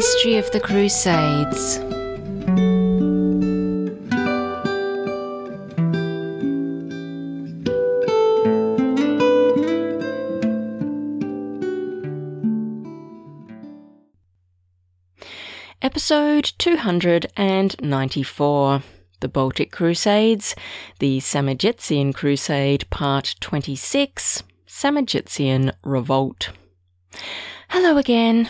History of the Crusades. Episode 294, The Baltic Crusades, the Samojetsian Crusade, Part 26, Samojetsian Revolt. Hello again.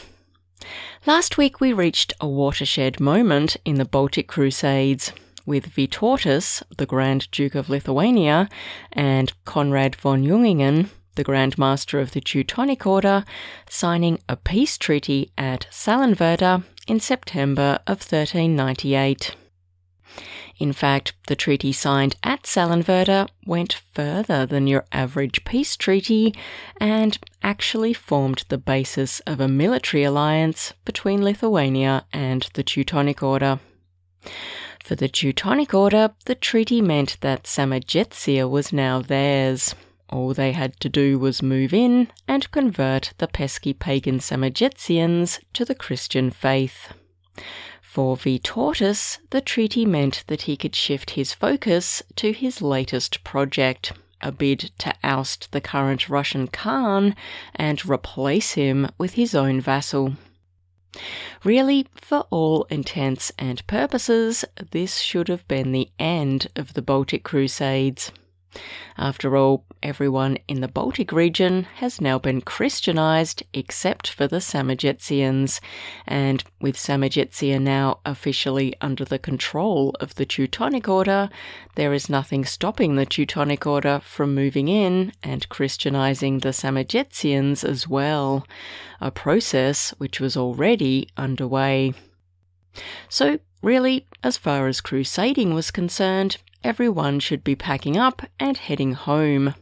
Last week we reached a watershed moment in the Baltic Crusades, with Vytautas, the Grand Duke of Lithuania, and Conrad von Jungingen, the Grand Master of the Teutonic Order, signing a peace treaty at Sallenwerder in September of 1398. In fact, the treaty signed at Sallenwerder went further than your average peace treaty and actually formed the basis of a military alliance between Lithuania and the Teutonic Order. For the Teutonic Order, the treaty meant that Samojetsia was now theirs. All they had to do was move in and convert the pesky pagan Samojetsians to the Christian faith. For Vytautas, the treaty meant that he could shift his focus to his latest project, a bid to oust the current Russian Khan and replace him with his own vassal. Really, for all intents and purposes, this should have been the end of the Baltic Crusades. After all, everyone in the Baltic region has now been Christianized except for the Samojetsians, and with Samojetsia now officially under the control of the Teutonic Order, there is nothing stopping the Teutonic Order from moving in and Christianizing the Samojetsians as well, a process which was already underway. So, really, as far as crusading was concerned, everyone should be packing up and heading home.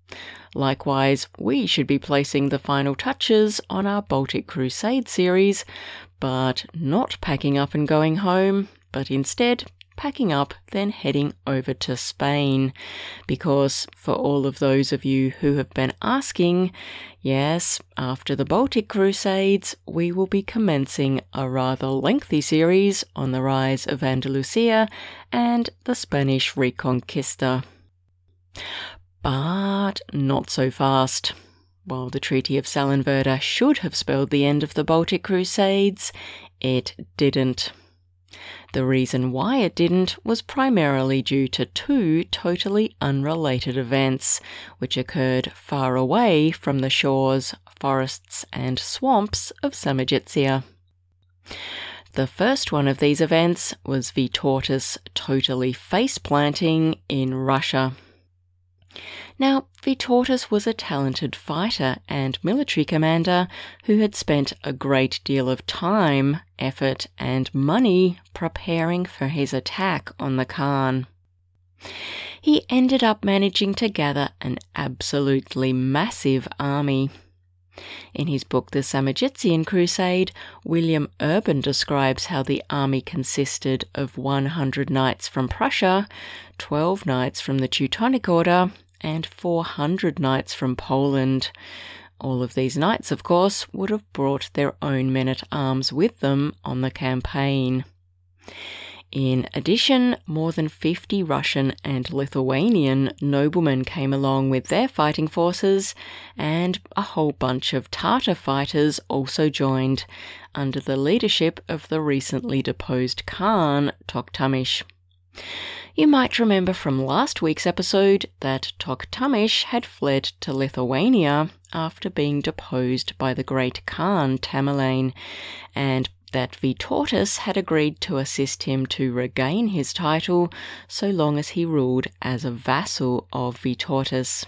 Likewise, we should be placing the final touches on our Baltic Crusade series, but not packing up and going home, but instead packing up, then heading over to Spain. Because for all of those of you who have been asking, yes, after the Baltic Crusades, we will be commencing a rather lengthy series on the rise of Andalusia and the Spanish Reconquista. But not so fast. While the Treaty of Sallenwerder should have spelled the end of the Baltic Crusades, it didn't. The reason why it didn't was primarily due to two totally unrelated events, which occurred far away from the shores, forests and swamps of Samojetsia. The first one of these events was Vytautas totally face-planting in Russia. Now, Vytautas was a talented fighter and military commander who had spent a great deal of time, effort and money preparing for his attack on the Khan. He ended up managing to gather an absolutely massive army. In his book The Samojetsian Crusade, William Urban describes how the army consisted of 100 knights from Prussia, 12 knights from the Teutonic Order, and 400 knights from Poland. All of these knights, of course, would have brought their own men-at-arms with them on the campaign. In addition, more than 50 Russian and Lithuanian noblemen came along with their fighting forces, and a whole bunch of Tatar fighters also joined, under the leadership of the recently deposed Khan, Toktamish. You might remember from last week's episode that Toktamish had fled to Lithuania after being deposed by the great Khan Tamerlane, and that Vytautas had agreed to assist him to regain his title so long as he ruled as a vassal of Vytautas.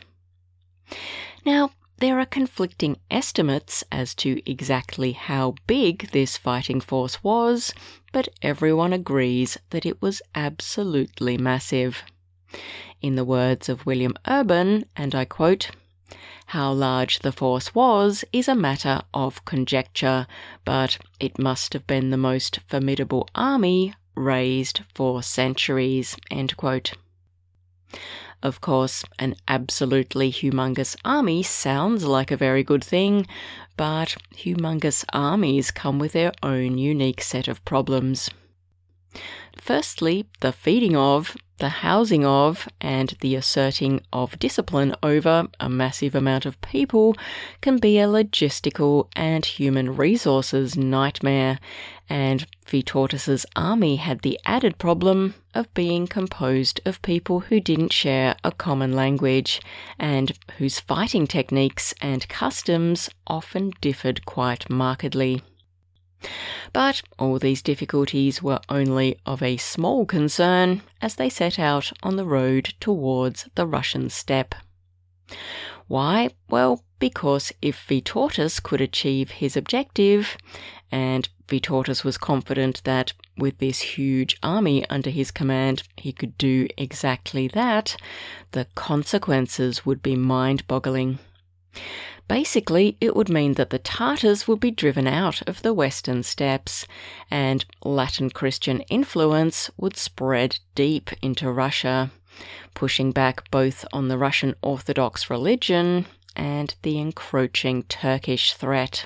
Now, there are conflicting estimates as to exactly how big this fighting force was, but everyone agrees that it was absolutely massive. In the words of William Urban, and I quote, "How large the force was is a matter of conjecture, but it must have been the most formidable army raised for centuries." End quote. Of course, an absolutely humongous army sounds like a very good thing, but humongous armies come with their own unique set of problems. Firstly, the feeding of, the housing of, and the asserting of discipline over a massive amount of people can be a logistical and human resources nightmare, and Vytautas's army had the added problem of being composed of people who didn't share a common language, and whose fighting techniques and customs often differed quite markedly. But all these difficulties were only of a small concern as they set out on the road towards the Russian steppe. Why? Well, because if Vytautas could achieve his objective, and Vytautas was confident that with this huge army under his command he could do exactly that, the consequences would be mind-boggling. Basically, it would mean that the Tatars would be driven out of the western steppes, and Latin Christian influence would spread deep into Russia, pushing back both on the Russian Orthodox religion and the encroaching Turkish threat.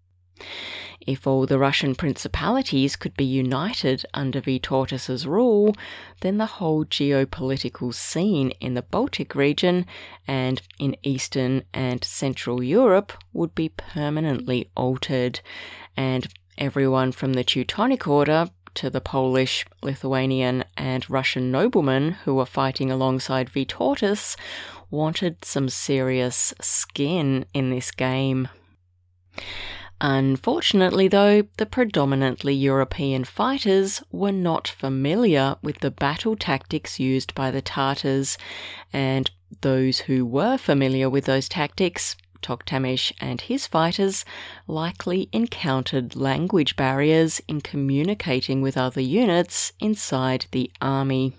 If all the Russian principalities could be united under Vytautas's rule, then the whole geopolitical scene in the Baltic region and in Eastern and Central Europe would be permanently altered, and everyone from the Teutonic Order to the Polish, Lithuanian and Russian noblemen who were fighting alongside Vytautas wanted some serious skin in this game. Unfortunately, though, the predominantly European fighters were not familiar with the battle tactics used by the Tatars, and those who were familiar with those tactics, Toktamish and his fighters, likely encountered language barriers in communicating with other units inside the army.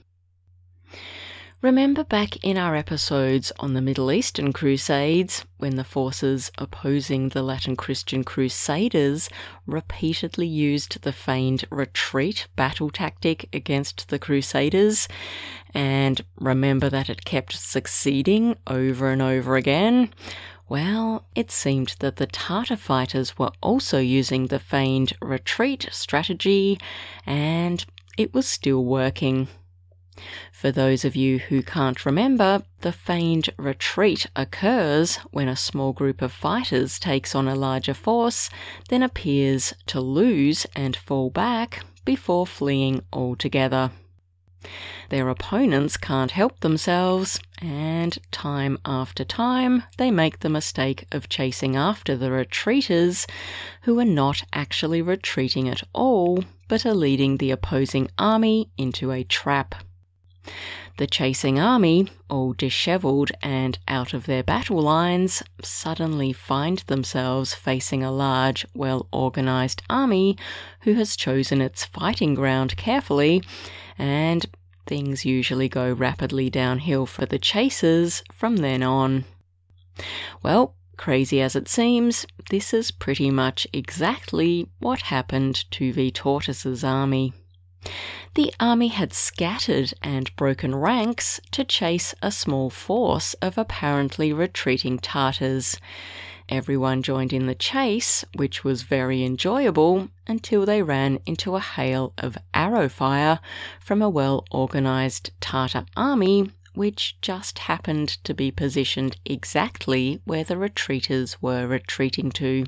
Remember back in our episodes on the Middle Eastern Crusades, when the forces opposing the Latin Christian Crusaders repeatedly used the feigned retreat battle tactic against the Crusaders, and remember that it kept succeeding over and over again? Well, it seemed that the Tatar fighters were also using the feigned retreat strategy, and it was still working. For those of you who can't remember, the feigned retreat occurs when a small group of fighters takes on a larger force, then appears to lose and fall back before fleeing altogether. Their opponents can't help themselves, and time after time they make the mistake of chasing after the retreaters, who are not actually retreating at all, but are leading the opposing army into a trap. The chasing army, all dishevelled and out of their battle lines, suddenly find themselves facing a large, well-organised army who has chosen its fighting ground carefully, and things usually go rapidly downhill for the chasers from then on. Well, crazy as it seems, this is pretty much exactly what happened to Vytautas's army. The army had scattered and broken ranks to chase a small force of apparently retreating Tatars. Everyone joined in the chase, which was very enjoyable, until they ran into a hail of arrow fire from a well-organised Tatar army, which just happened to be positioned exactly where the retreaters were retreating to.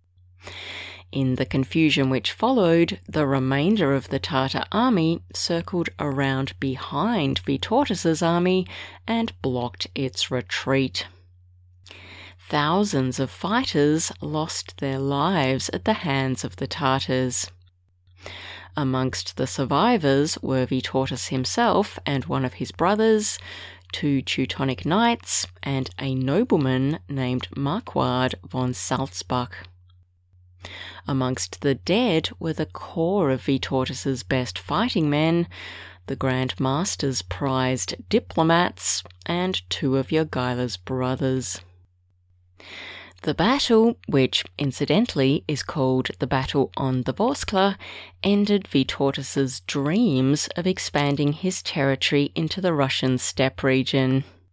In the confusion which followed, the remainder of the Tatar army circled around behind Vytautas's army and blocked its retreat. Thousands of fighters lost their lives at the hands of the Tatars. Amongst the survivors were Vytautas himself and one of his brothers, 2 Teutonic knights, and a nobleman named Marquard von Salzbach. Amongst the dead were the core of Vytautas's best fighting men, the Grand Master's prized diplomats, and 2 of Jogaila's brothers. The battle, which incidentally is called the Battle on the Vorskla, ended Vytautas's dreams of expanding his territory into the Russian steppe region.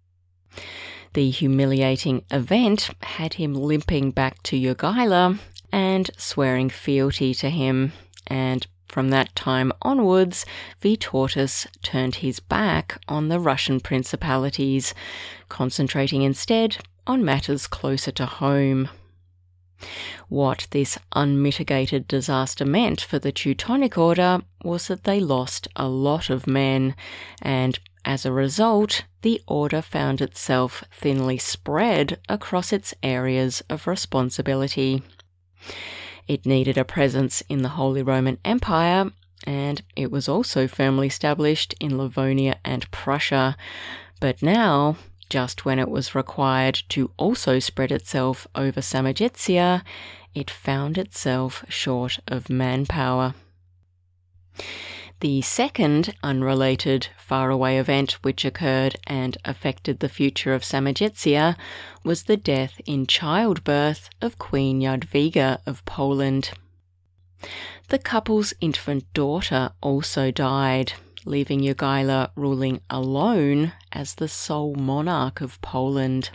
The humiliating event had him limping back to Jogaila and swearing fealty to him, and from that time onwards, Vytautas turned his back on the Russian principalities, concentrating instead on matters closer to home. What this unmitigated disaster meant for the Teutonic Order was that they lost a lot of men, and as a result, the order found itself thinly spread across its areas of responsibility. It needed a presence in the Holy Roman Empire, and it was also firmly established in Livonia and Prussia. But now, just when it was required to also spread itself over Samogitia, it found itself short of manpower. The second unrelated faraway event which occurred and affected the future of Samogitia was the death in childbirth of Queen Jadwiga of Poland. The couple's infant daughter also died, leaving Jogaila ruling alone as the sole monarch of Poland.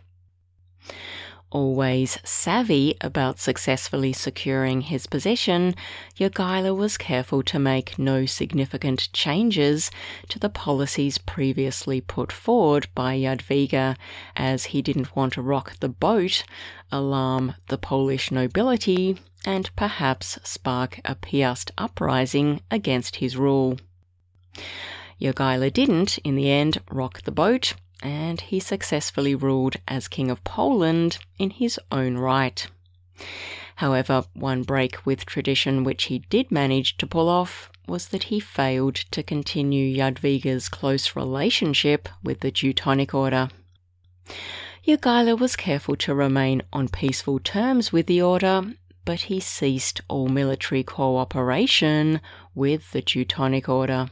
Always savvy about successfully securing his position, Jogaila was careful to make no significant changes to the policies previously put forward by Jadwiga, as he didn't want to rock the boat, alarm the Polish nobility, and perhaps spark a Piast uprising against his rule. Jogaila didn't, in the end, rock the boat, and he successfully ruled as King of Poland in his own right. However, one break with tradition which he did manage to pull off was that he failed to continue Jadwiga's close relationship with the Teutonic Order. Jogaila was careful to remain on peaceful terms with the order, but he ceased all military cooperation with the Teutonic Order.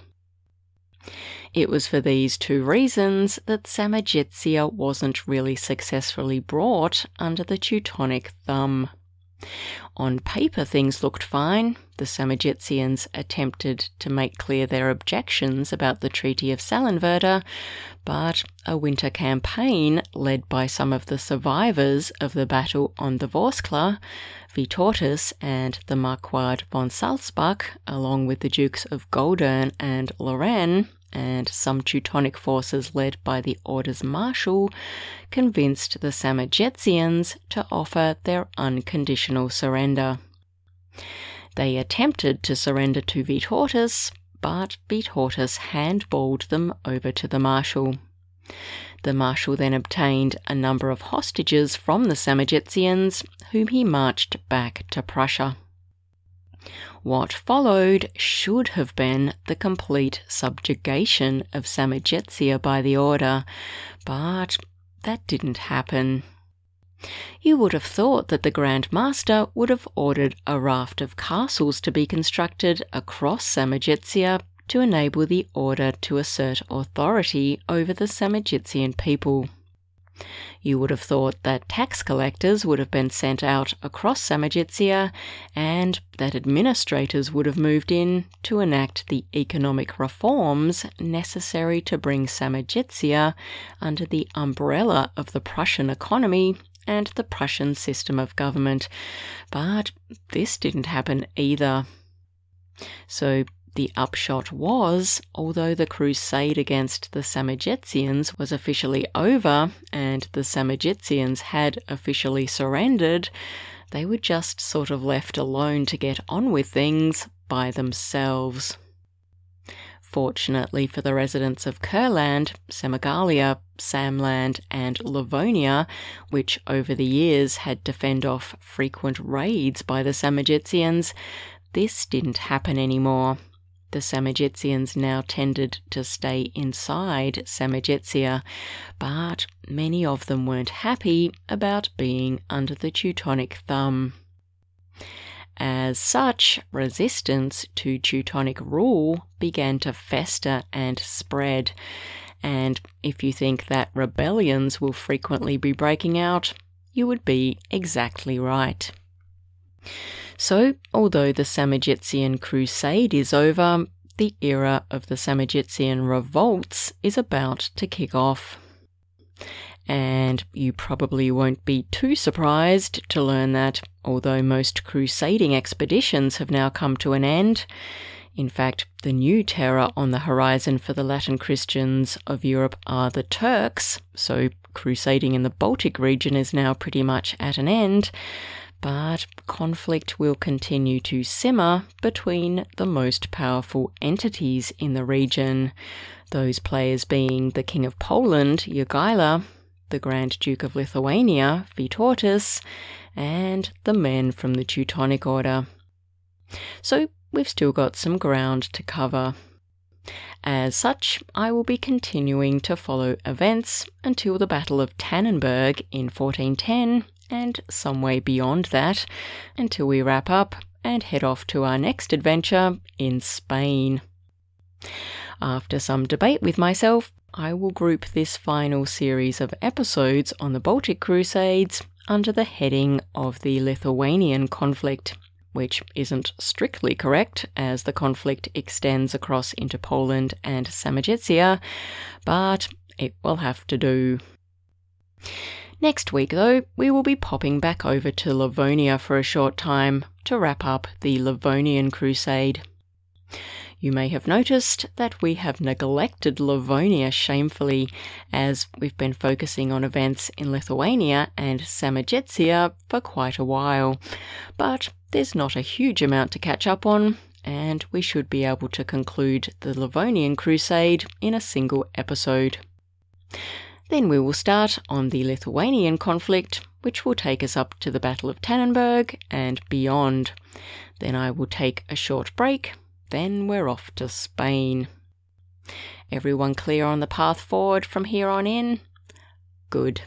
It was for these two reasons that Samogitia wasn't really successfully brought under the Teutonic thumb. On paper things looked fine. The Samogitians attempted to make clear their objections about the Treaty of Salenwerder, but a winter campaign led by some of the survivors of the battle on the Vorskla, Vytautas and the Marquard von Salzbach, along with the Dukes of Goldern and Lorraine, and some Teutonic forces led by the Order's Marshal, convinced the Samogitians to offer their unconditional surrender. They attempted to surrender to Vytautas, but Vytautas handballed them over to the Marshal. The Marshal then obtained a number of hostages from the Samogitians, whom he marched back to Prussia. What followed should have been the complete subjugation of Samogitia by the Order, but that didn't happen. You would have thought that the Grand Master would have ordered a raft of castles to be constructed across Samogitia to enable the Order to assert authority over the Samogitian people. You would have thought that tax collectors would have been sent out across Samogitia, and that administrators would have moved in to enact the economic reforms necessary to bring Samogitia under the umbrella of the Prussian economy and the Prussian system of government. But this didn't happen either. So the upshot was, although the crusade against the Samogitians was officially over and the Samogitians had officially surrendered, they were just sort of left alone to get on with things by themselves. Fortunately for the residents of Kurland, Semigalia, Samland and Livonia, which over the years had to fend off frequent raids by the Samogitians, this didn't happen anymore. The Samogitians now tended to stay inside Samogitia, but many of them weren't happy about being under the Teutonic thumb. As such, resistance to Teutonic rule began to fester and spread, and if you think that rebellions will frequently be breaking out, you would be exactly right. So, although the Samogitian crusade is over, the era of the Samogitian revolts is about to kick off. And you probably won't be too surprised to learn that although most crusading expeditions have now come to an end, in fact, the new terror on the horizon for the Latin Christians of Europe are the Turks, so crusading in the Baltic region is now pretty much at an end, but conflict will continue to simmer between the most powerful entities in the region, those players being the King of Poland, Jogaila, the Grand Duke of Lithuania, Vytautas, and the men from the Teutonic Order. So we've still got some ground to cover. As such, I will be continuing to follow events until the Battle of Tannenberg in 1410, and some way beyond that, until we wrap up and head off to our next adventure in Spain. After some debate with myself, I will group this final series of episodes on the Baltic Crusades under the heading of the Lithuanian conflict, which isn't strictly correct as the conflict extends across into Poland and Samogitia, but it will have to do. Next week, though, we will be popping back over to Livonia for a short time to wrap up the Livonian Crusade. You may have noticed that we have neglected Livonia shamefully, as we've been focusing on events in Lithuania and Samogitia for quite a while, but there's not a huge amount to catch up on, and we should be able to conclude the Livonian Crusade in a single episode. Then we will start on the Lithuanian conflict, which will take us up to the Battle of Tannenberg and beyond. Then I will take a short break. Then we're off to Spain. Everyone clear on the path forward from here on in? Good.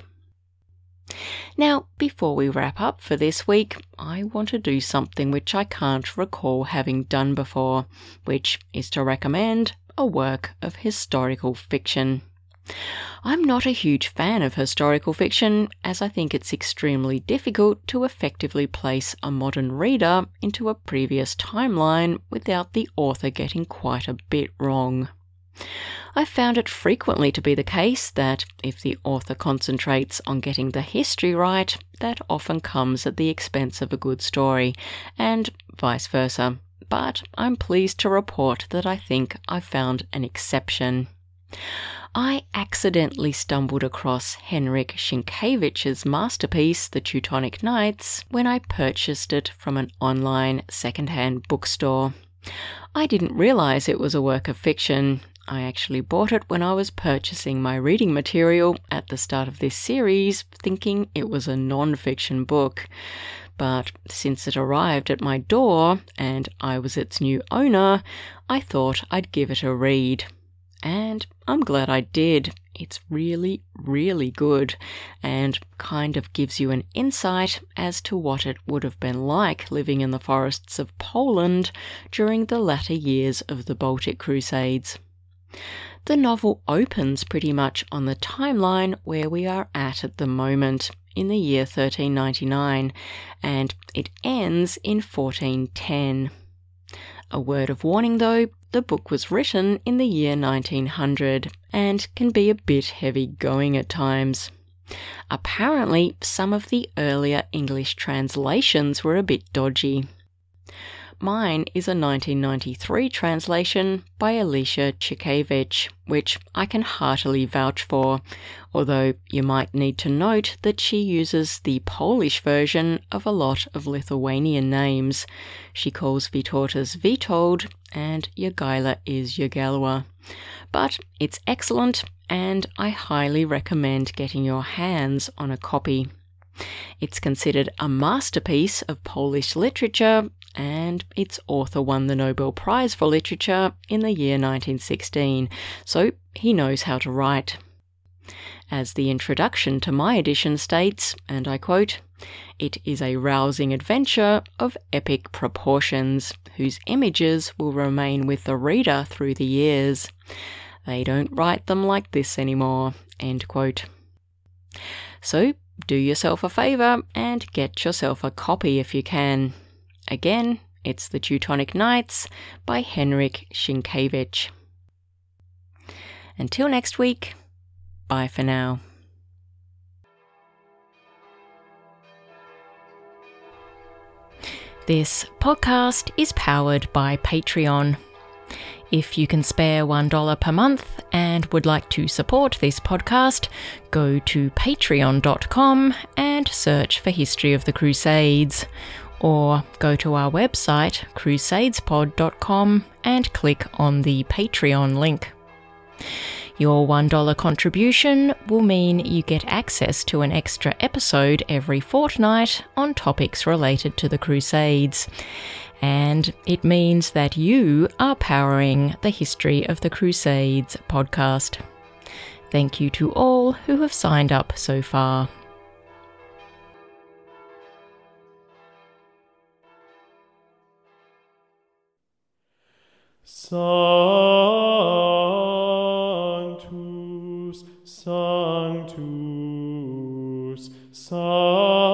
Now, before we wrap up for this week, I want to do something which I can't recall having done before, which is to recommend a work of historical fiction. I'm not a huge fan of historical fiction, as I think it's extremely difficult to effectively place a modern reader into a previous timeline without the author getting quite a bit wrong. I've found it frequently to be the case that if the author concentrates on getting the history right, that often comes at the expense of a good story, and vice versa. But I'm pleased to report that I think I've found an exception. I accidentally stumbled across Henryk Sienkiewicz's masterpiece, The Teutonic Knights, when I purchased it from an online second-hand bookstore. I didn't realise it was a work of fiction. I actually bought it when I was purchasing my reading material at the start of this series, thinking it was a non-fiction book. But since it arrived at my door and I was its new owner, I thought I'd give it a read. And I'm glad I did. It's really, really good and kind of gives you an insight as to what it would have been like living in the forests of Poland during the latter years of the Baltic Crusades. The novel opens pretty much on the timeline where we are at the moment, in the year 1399, and it ends in 1410. A word of warning though, the book was written in the year 1900 and can be a bit heavy going at times. Apparently, some of the earlier English translations were a bit dodgy. Mine is a 1993 translation by Alicia Cikiewicz, which I can heartily vouch for, although you might need to note that she uses the Polish version of a lot of Lithuanian names. She calls Vytautas Witold and Jogaila is Jogaila. But it's excellent, and I highly recommend getting your hands on a copy. It's considered a masterpiece of Polish literature, and its author won the Nobel Prize for Literature in the year 1916, so he knows how to write. As the introduction to my edition states, and I quote, "It is a rousing adventure of epic proportions, whose images will remain with the reader through the years. They don't write them like this anymore," end quote. So, do yourself a favour and get yourself a copy if you can. Again, it's The Teutonic Knights by Henryk Sienkiewicz. Until next week, bye for now. This podcast is powered by Patreon. If you can spare $1 per month and would like to support this podcast, go to patreon.com and search for History of the Crusades, or go to our website crusadespod.com and click on the Patreon link. Your $1 contribution will mean you get access to an extra episode every fortnight on topics related to the Crusades. And it means that you are powering the History of the Crusades podcast. Thank you to all who have signed up so far. Sanctus, Sanctus, Sanctus.